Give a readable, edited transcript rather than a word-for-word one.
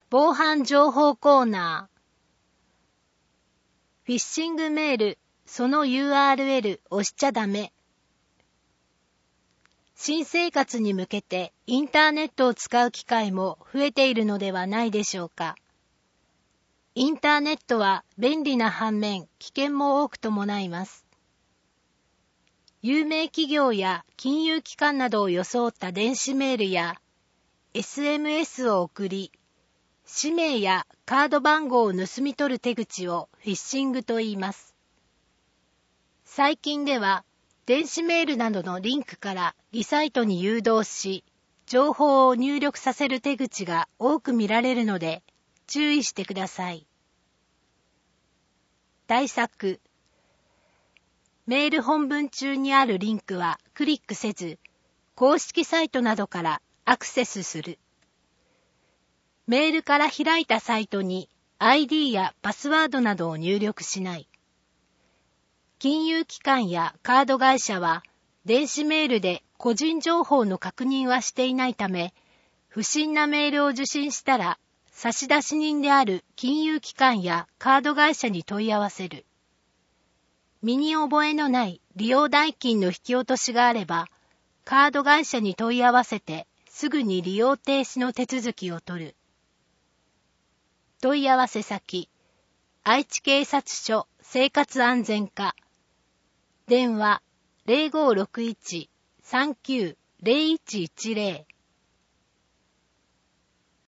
防犯情報コーナー。フィッシングメール、その URL 押しちゃダメ。新生活に向けてインターネットを使う機会も増えているのではないでしょうか。インターネットは便利な反面、危険も多く伴います。有名企業や金融機関などを装った電子メールや SMS を送り、氏名やカード番号を盗み取る手口をフィッシングと言います。最近では電子メールなどのリンクから偽サイトに誘導し、情報を入力させる手口が多く見られるので注意してください。対策。メール本文中にあるリンクはクリックせず、公式サイトなどからアクセスする。メールから開いたサイトに ID やパスワードなどを入力しない。金融機関やカード会社は電子メールで個人情報の確認はしていないため、不審なメールを受信したら差出人である金融機関やカード会社に問い合わせる。身に覚えのない利用代金の引き落としがあれば、カード会社に問い合わせてすぐに利用停止の手続きを取る。問い合わせ先、愛知警察署生活安全課。電話 0561-39-0110